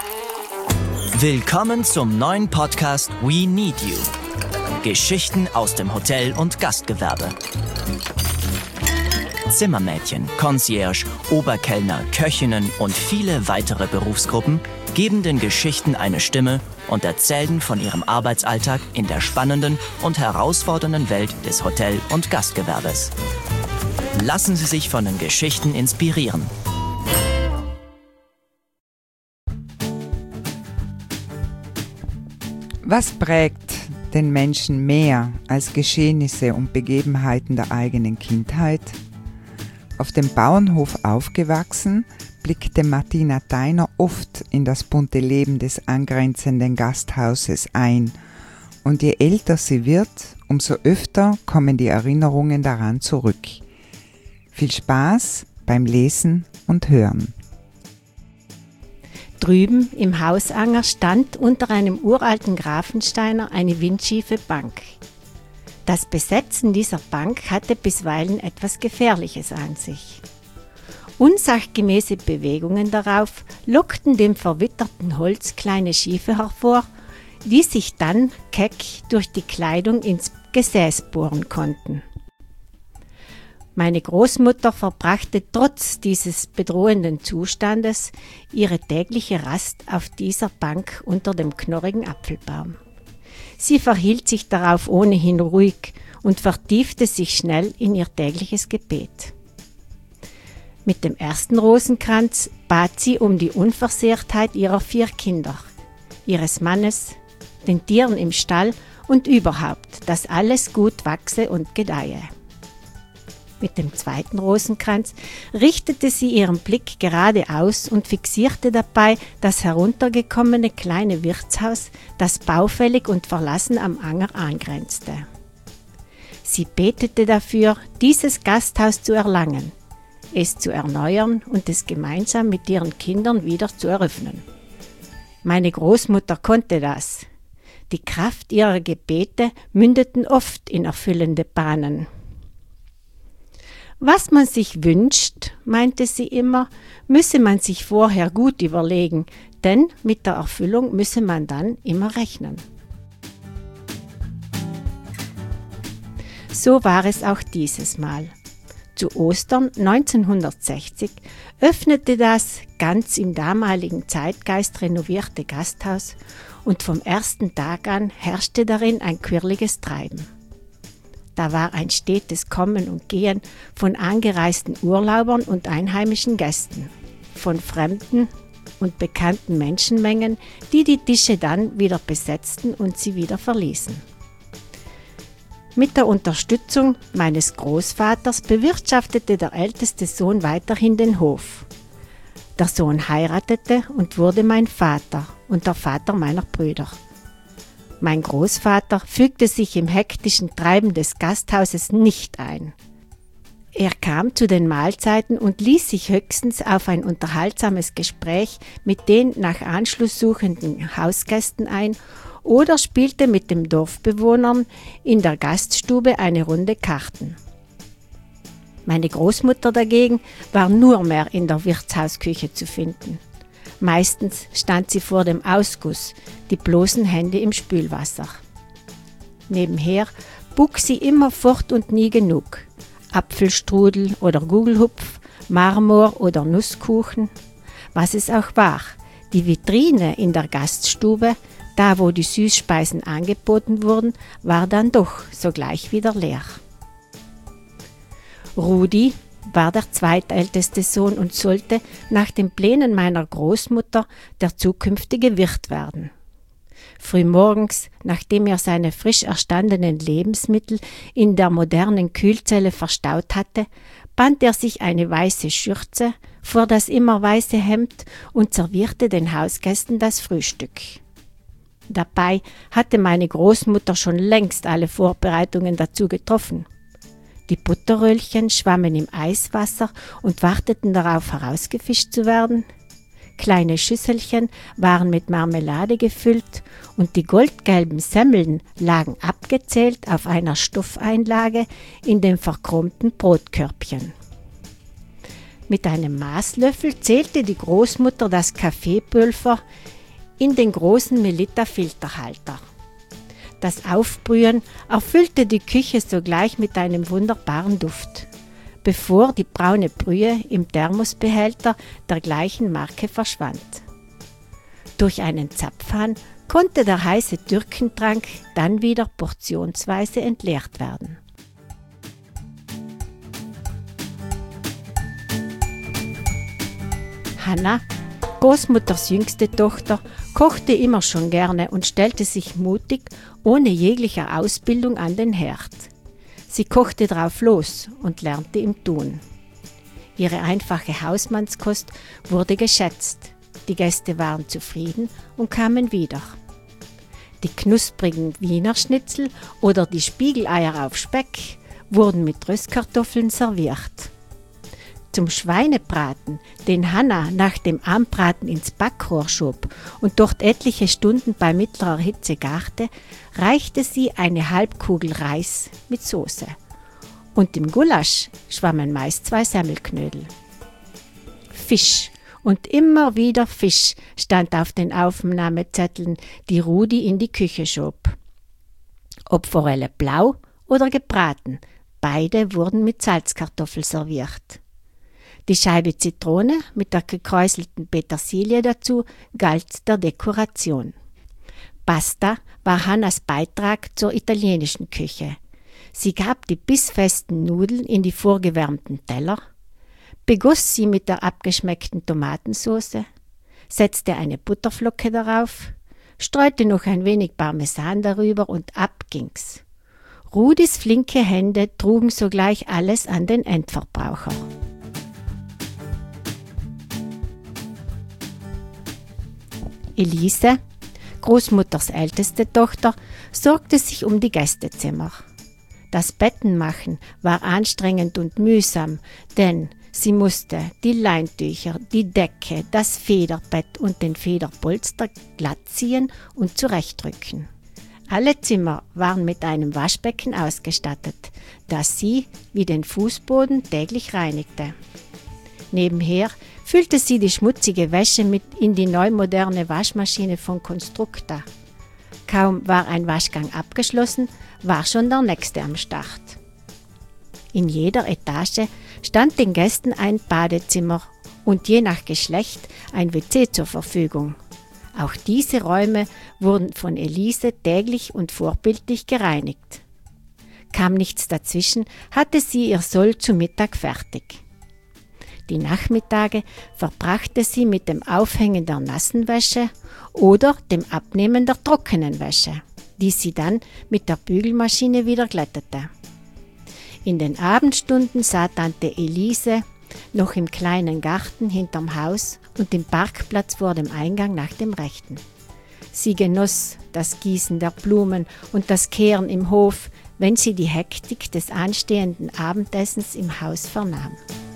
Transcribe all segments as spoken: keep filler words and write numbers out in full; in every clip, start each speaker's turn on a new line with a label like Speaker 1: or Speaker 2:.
Speaker 1: Willkommen zum neuen Podcast We Need You. Geschichten aus dem Hotel- und Gastgewerbe. Zimmermädchen, Concierge, Oberkellner, Köchinnen und viele weitere Berufsgruppen geben den Geschichten eine Stimme und erzählen von ihrem Arbeitsalltag in der spannenden und herausfordernden Welt des Hotel- und Gastgewerbes. Lassen Sie sich von den Geschichten inspirieren.
Speaker 2: Was prägt den Menschen mehr als Geschehnisse und Begebenheiten der eigenen Kindheit? Auf dem Bauernhof aufgewachsen, blickte Martina Theiner oft in das bunte Leben des angrenzenden Gasthauses ein. Und je älter sie wird, umso öfter kommen die Erinnerungen daran zurück. Viel Spaß beim Lesen und Hören.
Speaker 3: Drüben im Hausanger stand unter einem uralten Grafensteiner eine windschiefe Bank. Das Besetzen dieser Bank hatte bisweilen etwas Gefährliches an sich. Unsachgemäße Bewegungen darauf lockten dem verwitterten Holz kleine Schiefe hervor, die sich dann keck durch die Kleidung ins Gesäß bohren konnten. Meine Großmutter verbrachte trotz dieses bedrohenden Zustandes ihre tägliche Rast auf dieser Bank unter dem knorrigen Apfelbaum. Sie verhielt sich darauf ohnehin ruhig und vertiefte sich schnell in ihr tägliches Gebet. Mit dem ersten Rosenkranz bat sie um die Unversehrtheit ihrer vier Kinder, ihres Mannes, den Tieren im Stall und überhaupt, dass alles gut wachse und gedeihe. Mit dem zweiten Rosenkranz richtete sie ihren Blick geradeaus und fixierte dabei das heruntergekommene kleine Wirtshaus, das baufällig und verlassen am Anger angrenzte. Sie betete dafür, dieses Gasthaus zu erlangen, es zu erneuern und es gemeinsam mit ihren Kindern wieder zu eröffnen. Meine Großmutter konnte das. Die Kraft ihrer Gebete mündeten oft in erfüllende Bahnen. Was man sich wünscht, meinte sie immer, müsse man sich vorher gut überlegen, denn mit der Erfüllung müsse man dann immer rechnen. So war es auch dieses Mal. Zu Ostern neunzehnhundertsechzig öffnete das ganz im damaligen Zeitgeist renovierte Gasthaus und vom ersten Tag an herrschte darin ein quirliges Treiben. Da war ein stetes Kommen und Gehen von angereisten Urlaubern und einheimischen Gästen, von fremden und bekannten Menschenmengen, die die Tische dann wieder besetzten und sie wieder verließen. Mit der Unterstützung meines Großvaters bewirtschaftete der älteste Sohn weiterhin den Hof. Der Sohn heiratete und wurde mein Vater und der Vater meiner Brüder. Mein Großvater fügte sich im hektischen Treiben des Gasthauses nicht ein. Er kam zu den Mahlzeiten und ließ sich höchstens auf ein unterhaltsames Gespräch mit den nach Anschluss suchenden Hausgästen ein oder spielte mit den Dorfbewohnern in der Gaststube eine Runde Karten. Meine Großmutter dagegen war nur mehr in der Wirtshausküche zu finden. Meistens stand sie vor dem Ausguss, die bloßen Hände im Spülwasser. Nebenher buk sie immer fort und nie genug. Apfelstrudel oder Gugelhupf, Marmor oder Nusskuchen. Was es auch war, die Vitrine in der Gaststube, da wo die Süßspeisen angeboten wurden, war dann doch sogleich wieder leer. Rudi war der zweitälteste Sohn und sollte nach den Plänen meiner Großmutter der zukünftige Wirt werden. Frühmorgens, nachdem er seine frisch erstandenen Lebensmittel in der modernen Kühlzelle verstaut hatte, band er sich eine weiße Schürze vor das immer weiße Hemd und servierte den Hausgästen das Frühstück. Dabei hatte meine Großmutter schon längst alle Vorbereitungen dazu getroffen. Die Butterröllchen schwammen im Eiswasser und warteten darauf, herausgefischt zu werden. Kleine Schüsselchen waren mit Marmelade gefüllt und die goldgelben Semmeln lagen abgezählt auf einer Stoffeinlage in dem verchromten Brotkörbchen. Mit einem Maßlöffel zählte die Großmutter das Kaffeepulver in den großen Melitta-Filterhalter. Das Aufbrühen erfüllte die Küche sogleich mit einem wunderbaren Duft, bevor die braune Brühe im Thermosbehälter der gleichen Marke verschwand. Durch einen Zapfhahn konnte der heiße Türkentrank dann wieder portionsweise entleert werden. Hanna, Großmutters jüngste Tochter, kochte immer schon gerne und stellte sich mutig, ohne jegliche Ausbildung an den Herd. Sie kochte drauf los und lernte im Tun. Ihre einfache Hausmannskost wurde geschätzt. Die Gäste waren zufrieden und kamen wieder. Die knusprigen Wiener Schnitzel oder die Spiegeleier auf Speck wurden mit Röstkartoffeln serviert. Zum Schweinebraten, den Hanna nach dem Anbraten ins Backrohr schob und dort etliche Stunden bei mittlerer Hitze garte, reichte sie eine Halbkugel Reis mit Soße. Und im Gulasch schwammen meist zwei Semmelknödel. Fisch und immer wieder Fisch stand auf den Aufnahmezetteln, die Rudi in die Küche schob. Ob Forelle blau oder gebraten, beide wurden mit Salzkartoffel serviert. Die Scheibe Zitrone mit der gekräuselten Petersilie dazu galt der Dekoration. Pasta war Hannas Beitrag zur italienischen Küche. Sie gab die bissfesten Nudeln in die vorgewärmten Teller, begoss sie mit der abgeschmeckten Tomatensauce, setzte eine Butterflocke darauf, streute noch ein wenig Parmesan darüber und ab ging's. Rudis flinke Hände trugen sogleich alles an den Endverbraucher. Elise, Großmutters älteste Tochter, sorgte sich um die Gästezimmer. Das Bettenmachen war anstrengend und mühsam, denn sie musste die Leintücher, die Decke, das Federbett und den Federpolster glatt ziehen und zurechtrücken. Alle Zimmer waren mit einem Waschbecken ausgestattet, das sie, wie den Fußboden, täglich reinigte. Nebenher füllte sie die schmutzige Wäsche mit in die neumoderne Waschmaschine von Constructa. Kaum war ein Waschgang abgeschlossen, war schon der nächste am Start. In jeder Etage stand den Gästen ein Badezimmer und je nach Geschlecht ein W C zur Verfügung. Auch diese Räume wurden von Elise täglich und vorbildlich gereinigt. Kam nichts dazwischen, hatte sie ihr Soll zu Mittag fertig. Die Nachmittage verbrachte sie mit dem Aufhängen der nassen Wäsche oder dem Abnehmen der trockenen Wäsche, die sie dann mit der Bügelmaschine wieder glättete. In den Abendstunden sah Tante Elise noch im kleinen Garten hinterm Haus und im Parkplatz vor dem Eingang nach dem Rechten. Sie genoss das Gießen der Blumen und das Kehren im Hof, wenn sie die Hektik des anstehenden Abendessens im Haus vernahm.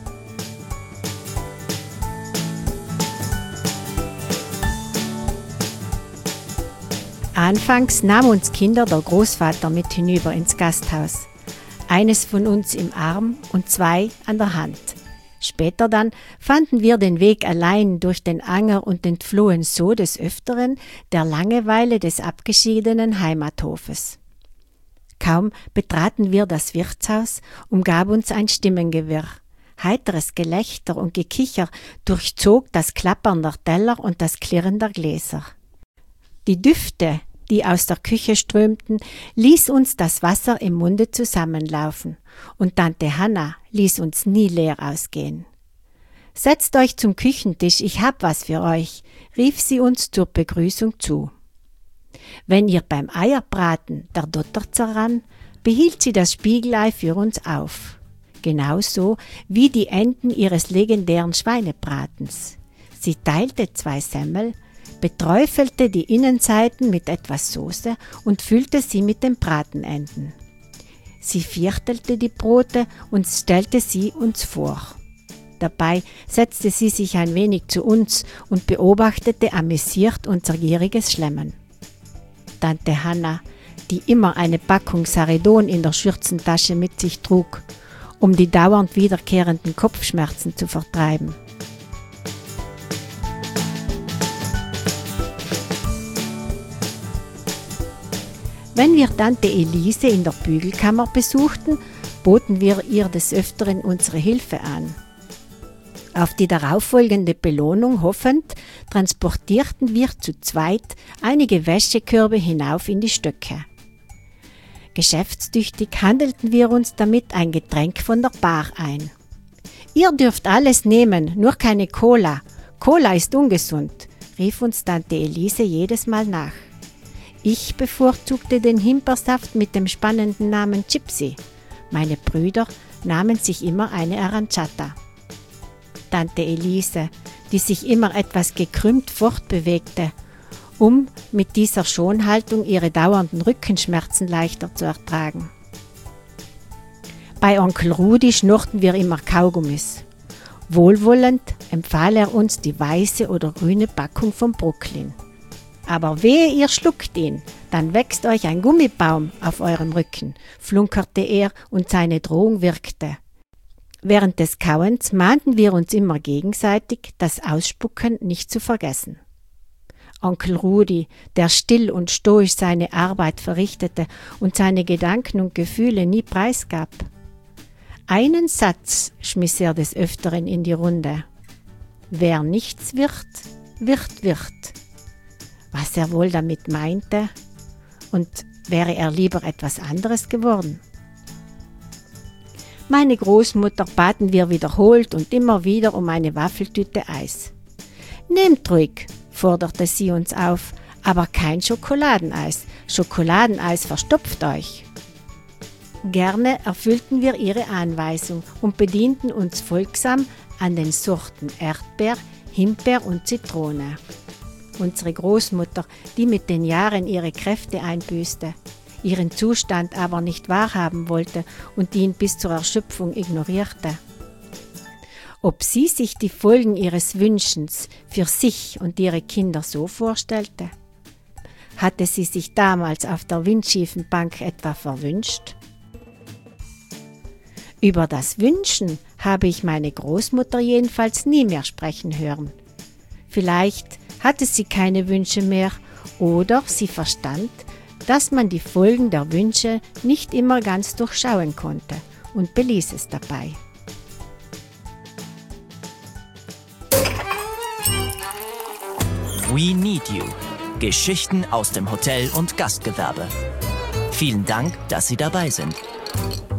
Speaker 3: Anfangs nahm uns Kinder der Großvater mit hinüber ins Gasthaus. Eines von uns im Arm und zwei an der Hand. Später dann fanden wir den Weg allein durch den Anger und entflohen so des Öfteren der Langeweile des abgeschiedenen Heimathofes. Kaum betraten wir das Wirtshaus, umgab uns ein Stimmengewirr. Heiteres Gelächter und Gekicher durchzog das Klappern der Teller und das Klirren der Gläser. Die Düfte, die aus der Küche strömten, ließ uns das Wasser im Munde zusammenlaufen, und Tante Hanna ließ uns nie leer ausgehen. »Setzt euch zum Küchentisch, ich hab was für euch«, rief sie uns zur Begrüßung zu. Wenn ihr beim Eierbraten der Dotter zerrann, behielt sie das Spiegelei für uns auf, genauso wie die Enden ihres legendären Schweinebratens. Sie teilte zwei Semmel, beträufelte die Innenseiten mit etwas Soße und füllte sie mit den Bratenenden. Sie viertelte die Brote und stellte sie uns vor. Dabei setzte sie sich ein wenig zu uns und beobachtete amüsiert unser gieriges Schlemmen. Tante Hanna, die immer eine Packung Saridon in der Schürzentasche mit sich trug, um die dauernd wiederkehrenden Kopfschmerzen zu vertreiben. Wenn wir Tante Elise in der Bügelkammer besuchten, boten wir ihr des Öfteren unsere Hilfe an. Auf die darauffolgende Belohnung hoffend, transportierten wir zu zweit einige Wäschekörbe hinauf in die Stöcke. Geschäftstüchtig handelten wir uns damit ein Getränk von der Bar ein. »Ihr dürft alles nehmen, nur keine Cola. Cola ist ungesund«, rief uns Tante Elise jedes Mal nach. Ich bevorzugte den Himbeersaft mit dem spannenden Namen Gypsy. Meine Brüder nahmen sich immer eine Aranciata. Tante Elise, die sich immer etwas gekrümmt fortbewegte, um mit dieser Schonhaltung ihre dauernden Rückenschmerzen leichter zu ertragen. Bei Onkel Rudi schnurrten wir immer Kaugummis. Wohlwollend empfahl er uns die weiße oder grüne Packung von Brooklyn. Aber wehe, ihr schluckt ihn, dann wächst euch ein Gummibaum auf eurem Rücken, flunkerte er und seine Drohung wirkte. Während des Kauens mahnten wir uns immer gegenseitig, das Ausspucken nicht zu vergessen. Onkel Rudi, der still und stoisch seine Arbeit verrichtete und seine Gedanken und Gefühle nie preisgab. Einen Satz schmiss er des Öfteren in die Runde. Wer nichts wird, wird, wird. Was er wohl damit meinte? Und wäre er lieber etwas anderes geworden? Meine Großmutter baten wir wiederholt und immer wieder um eine Waffeltüte Eis. »Nehmt ruhig«, forderte sie uns auf, »aber kein Schokoladeneis. Schokoladeneis verstopft euch.« Gerne erfüllten wir ihre Anweisung und bedienten uns folgsam an den Sorten Erdbeer, Himbeer und Zitrone. Unsere Großmutter, die mit den Jahren ihre Kräfte einbüßte, ihren Zustand aber nicht wahrhaben wollte und ihn bis zur Erschöpfung ignorierte. Ob sie sich die Folgen ihres Wünschens für sich und ihre Kinder so vorstellte? Hatte sie sich damals auf der windschiefen Bank etwa verwünscht? Über das Wünschen habe ich meine Großmutter jedenfalls nie mehr sprechen hören. Vielleicht hatte sie keine Wünsche mehr oder sie verstand, dass man die Folgen der Wünsche nicht immer ganz durchschauen konnte und beließ es dabei.
Speaker 1: We Need You. Geschichten aus dem Hotel- und Gastgewerbe. Vielen Dank, dass Sie dabei sind.